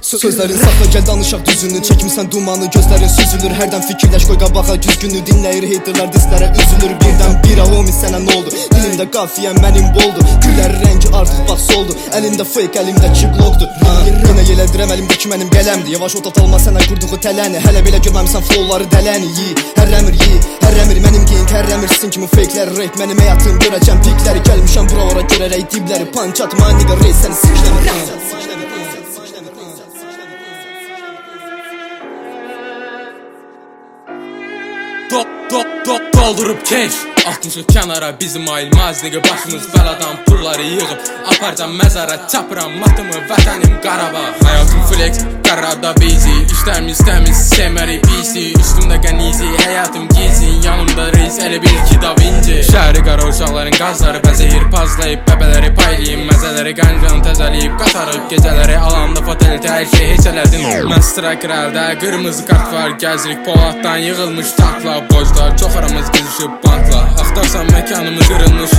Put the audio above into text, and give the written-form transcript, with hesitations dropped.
Sözlərin saxla gəl danışaq düzünü. Çəkmirsən dumanı gözlərin süzülür. Hərdən fikirləş qoy qabağa güzgünü. Dinləyir haterlər dizlərə üzülür. Birdən bira homi sənə nə oldu? Dilimdə qafiyəm mənim boldu. Güllərin rəngi artıq bax soldu. Əlində fake əlimdəki blokdur. Yenə yelədirəm əlimdəki mənim qələmdir. Yavaş otat alma sənə qurduğu tələni. Hələ belə görməmisən flowları dələni. Hərrəmir mənim geyink hərrəmirsin kimi fakelər rap. Mənim həyatım görəcəm pikləri. Gəlmişəm buralara görərək dibləri. Punch atma nigga reis səni sikləmir. Doldurup genç atmışıq kənara bizim ayılmaz nigga. Başımız bəladan pulları yığıb aparcam məzara çapıram matımı vətənim Qarabağ. Hayatım flex qarada busy. İşlərimiz təmiz sevmərik pisi. Üstümdə qənizi həyatım gizli. Yanımda reis elə bil ki Da Vinci. Şəhəri qara uşaqların qazları bəzəyir pazlayıb. Bəbələri paylayıb məzələri qəncan təzəliyib. Qatarıb gecələri alanda fatality hər şey heç elədin. Mən striker əldə qırmızı kart var. Gəzirik Poladdan yığılmış takla. Boclar çox aramız qızışıb bankla. Axtarsan məkanımı qırılmış